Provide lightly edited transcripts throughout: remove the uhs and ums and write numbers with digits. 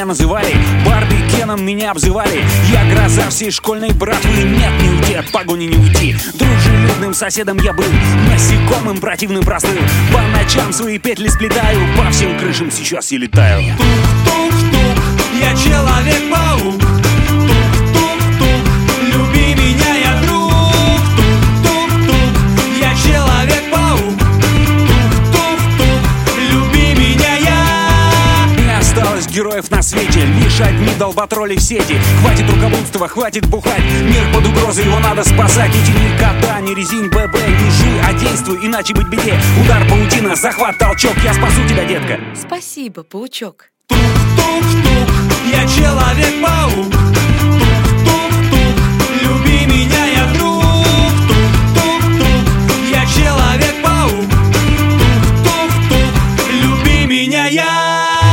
называли, Барби Кеном меня обзывали. Я гроза всей школьной братвы, нет, не уйти, от погони не уйти. Дружелюбным соседом я был, насекомым противным простым. По ночам свои петли сплетаю, по всем крышам сейчас я летаю. Тук-тук-тук, я Человек-паук. Тук-тук-тук, люби меня, я друг. Тук-тук-тук, я Человек-паук. Тук-тук-тук, люби меня, я. Не осталось героев на свете, лишь одни долботроли в сети. Хватит рукоблудства, хватит бухать, мир под угрозой, его надо спасать. Ведь ни кота, ни резинь, ББ, не жуй, а действуй, иначе быть беде. Удар, паутина, захват, толчок, я спасу тебя, детка. Спасибо, паучок. Тук-тук-тук, я Человек-паук. Тук-тук-тук, люби меня, я друг. Тук-тук-тук, я Человек-паук. Тук-тук-тук, люби меня, я.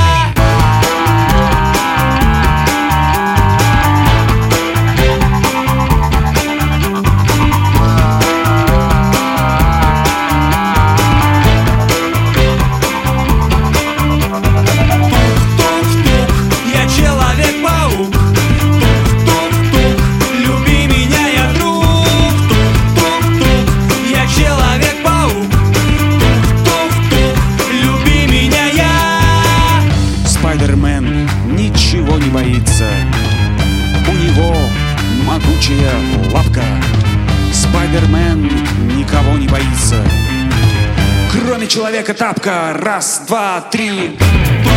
Спайдермен ничего не боится, у него могучая лапка. Спайдермен никого не боится, кроме Человека-тапка. Раз, два, три.